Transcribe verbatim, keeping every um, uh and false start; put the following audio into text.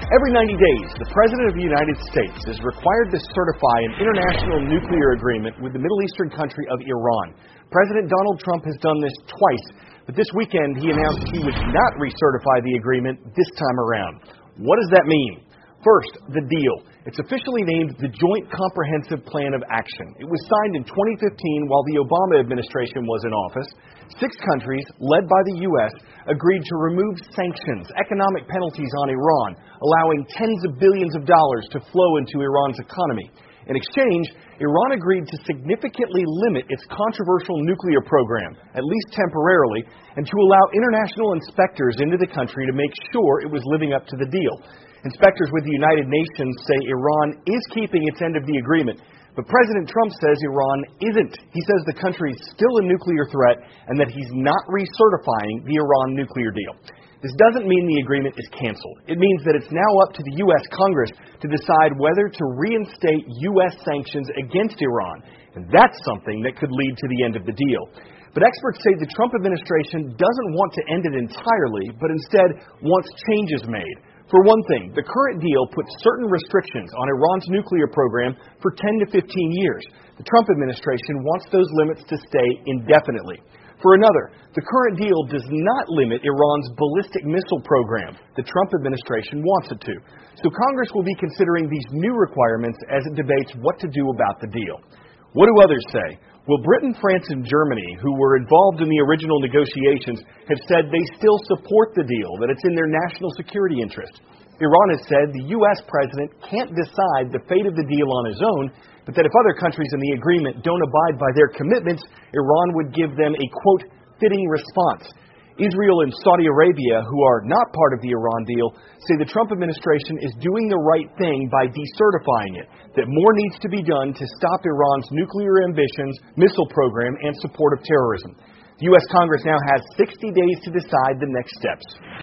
Every ninety days, the President of the United States is required to certify an international nuclear agreement with the Middle Eastern country of Iran. President Donald Trump has done this twice, but this weekend he announced he would not recertify the agreement this time around. What does that mean? First, the deal. It's officially named the Joint Comprehensive Plan of Action. It was signed in twenty fifteen while the Obama administration was in office. Six countries, led by the U S, agreed to remove sanctions, economic penalties on Iran, allowing tens of billions of dollars to flow into Iran's economy. In exchange, Iran agreed to significantly limit its controversial nuclear program, at least temporarily, and to allow international inspectors into the country to make sure it was living up to the deal. Inspectors with the United Nations say Iran is keeping its end of the agreement, but President Trump says Iran isn't. He says the country is still a nuclear threat and that he's not recertifying the Iran nuclear deal. This doesn't mean the agreement is canceled. It means that it's now up to the U S Congress to decide whether to reinstate U S sanctions against Iran, and that's something that could lead to the end of the deal. But experts say the Trump administration doesn't want to end it entirely, but instead wants changes made. For one thing, the current deal puts certain restrictions on Iran's nuclear program for ten to fifteen years. The Trump administration wants those limits to stay indefinitely. For another, the current deal does not limit Iran's ballistic missile program. The Trump administration wants it to. So Congress will be considering these new requirements as it debates what to do about the deal. What do others say? Well, Britain, France, and Germany, who were involved in the original negotiations, have said they still support the deal, that it's in their national security interest. Iran has said the U S president can't decide the fate of the deal on his own, but that if other countries in the agreement don't abide by their commitments, Iran would give them a, quote, fitting response. Israel and Saudi Arabia, who are not part of the Iran deal, say the Trump administration is doing the right thing by decertifying it, that more needs to be done to stop Iran's nuclear ambitions, missile program, and support of terrorism. The U S Congress now has sixty days to decide the next steps.